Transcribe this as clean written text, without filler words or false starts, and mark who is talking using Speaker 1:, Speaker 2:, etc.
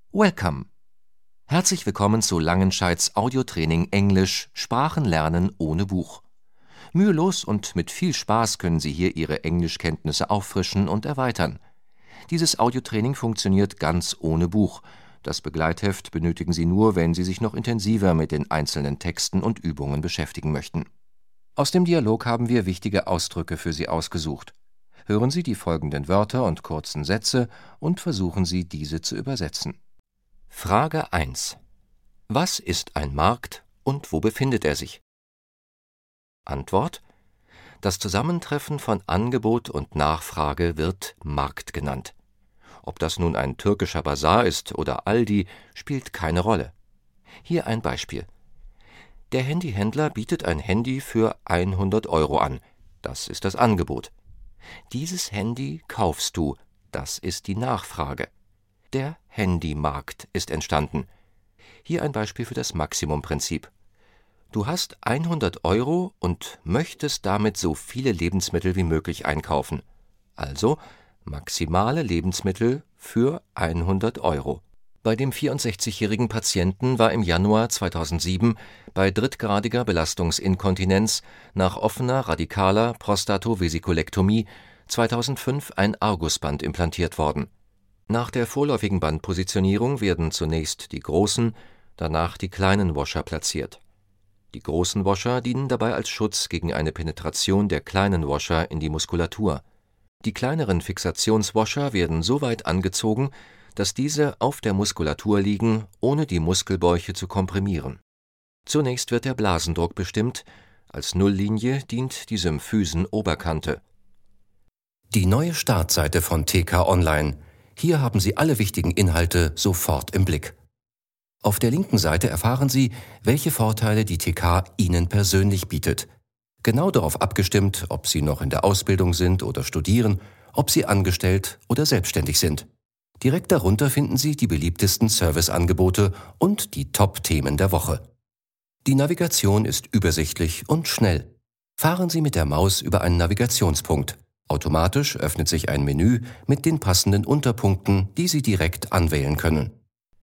Speaker 1: Welcome! Herzlich willkommen zu Langenscheids Audiotraining Englisch Sprachen lernen ohne Buch. Mühelos und mit viel Spaß können Sie hier Ihre Englischkenntnisse auffrischen und erweitern. Dieses Audiotraining funktioniert ganz ohne Buch. Das Begleitheft benötigen Sie nur, wenn Sie sich noch intensiver mit den einzelnen Texten und Übungen beschäftigen möchten. Aus dem Dialog haben wir wichtige Ausdrücke für Sie ausgesucht. Hören Sie die folgenden Wörter und kurzen Sätze und versuchen Sie, diese zu übersetzen. Frage 1. Was ist ein Markt und wo befindet er sich? Antwort: Das Zusammentreffen von Angebot und Nachfrage wird Markt genannt. Ob das nun ein türkischer Basar ist oder Aldi, spielt keine Rolle. Hier ein Beispiel. Der Handyhändler bietet ein Handy für 100 Euro an. Das ist das Angebot. Dieses Handy kaufst du. Das ist die Nachfrage. Der Handymarkt ist entstanden. Hier ein Beispiel für das Maximumprinzip. Du hast 100 Euro und möchtest damit so viele Lebensmittel wie möglich einkaufen. Also maximale Lebensmittel für 100 Euro. Bei dem 64-jährigen Patienten war im Januar 2007 bei drittgradiger Belastungsinkontinenz nach offener radikaler Prostatovesikulektomie 2005 ein Argusband implantiert worden. Nach der vorläufigen Bandpositionierung werden zunächst die großen, danach die kleinen Washer platziert. Die großen Washer dienen dabei als Schutz gegen eine Penetration der kleinen Washer in die Muskulatur. Die kleineren Fixationswasher werden so weit angezogen, dass diese auf der Muskulatur liegen, ohne die Muskelbäuche zu komprimieren. Zunächst wird der Blasendruck bestimmt, als Nulllinie dient die Symphysenoberkante. Die neue Startseite von TK Online. Hier haben Sie alle wichtigen Inhalte sofort im Blick. Auf der linken Seite erfahren Sie, welche Vorteile die TK Ihnen persönlich bietet. Genau darauf abgestimmt, ob Sie noch in der Ausbildung sind oder studieren, ob Sie angestellt oder selbstständig sind. Direkt darunter finden Sie die beliebtesten Serviceangebote und die Top-Themen der Woche. Die Navigation ist übersichtlich und schnell. Fahren Sie mit der Maus über einen Navigationspunkt. Automatisch öffnet sich ein Menü mit den passenden Unterpunkten, die Sie direkt anwählen können.